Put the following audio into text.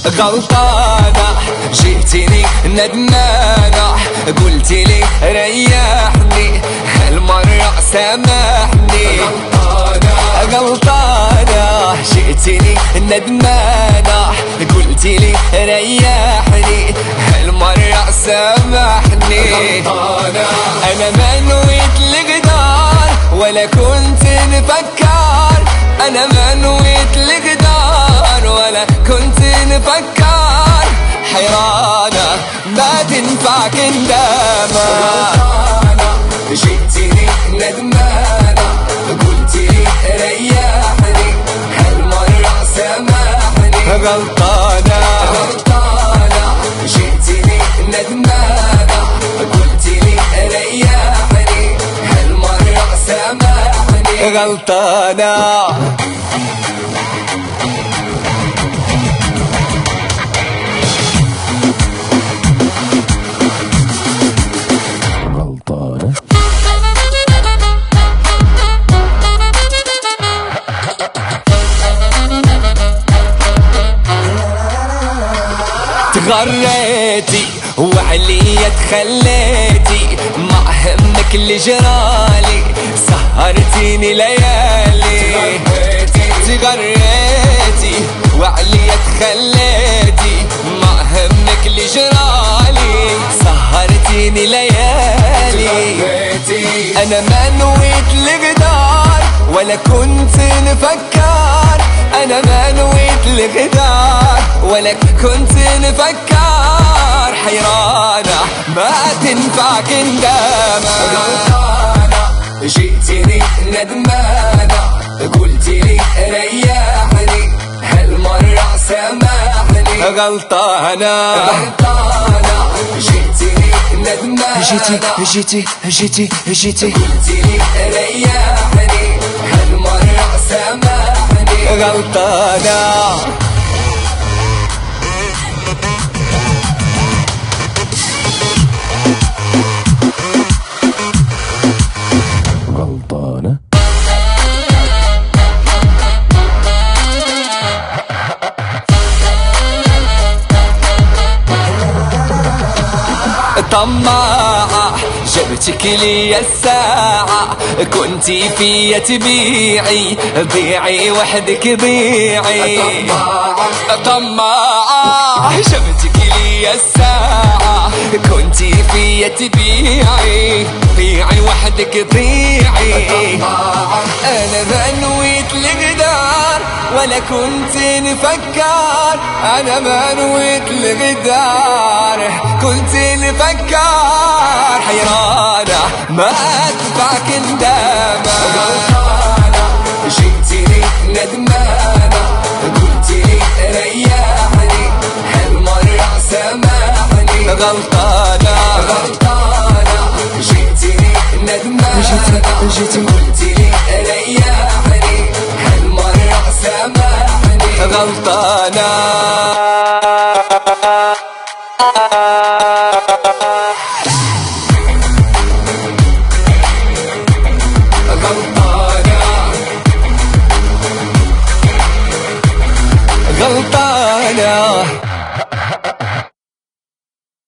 غلطانة جيتيني ندمانة قلتيلي ريحني هالمرة سامحني. غلطانة جيتيني ندمانة قلتيلي ريحني هالمرة سامحني. أنا ما نويت الغدار ولا كنت نفكر، أنا ما نويت الغدار ولا كنت نفكر، حيرانة ما تنفع كندامة. جيتيني ندمانة قلتيلي ريحني هالمرة سامحني. غلطانة جيتيني ندمانة قلتيلي ريحني هالمرة سامحني. غلطانة تغريتي وعليا تخليتي ما همك اللي جرالي سهرتيني ليالي. تغريتي وعليا تخليتي ما همك اللي جرالي سهرتيني ليالي. أنا ما نويت الغدار ولا كنت نفكر، أنا ما نويت الغدار ولا كنت نفكر، حيرانة ما تنفع كندامة. غلطانة جيتيني ندمانة قلتيلي ريحني هالمرة سامحني. غلطانة جيتيني ندمانة جيتي قلتيلي ريحني هالمرة سامحني. غلطانة طماعة جبتك لي الساعة كنتي فيا تبيعي، ضيعي وحدك ضيعي. طماعة جبتك لي الساعة كنتي فيا تبيعي، ضيعي وحدك ضيعي. أنا ما نويت الغدار ولا كنت نفكر، أنا ما نويت الغدار كنت نفكر، حيرانة ما تنفع كندامة. غلطانة جيتيني ندمانة قلتيلي ريحني هالمرة سامحني. غلطانة جيتيني ندمانة قلتيلي ريحني هالمرة سامحني. غلطانة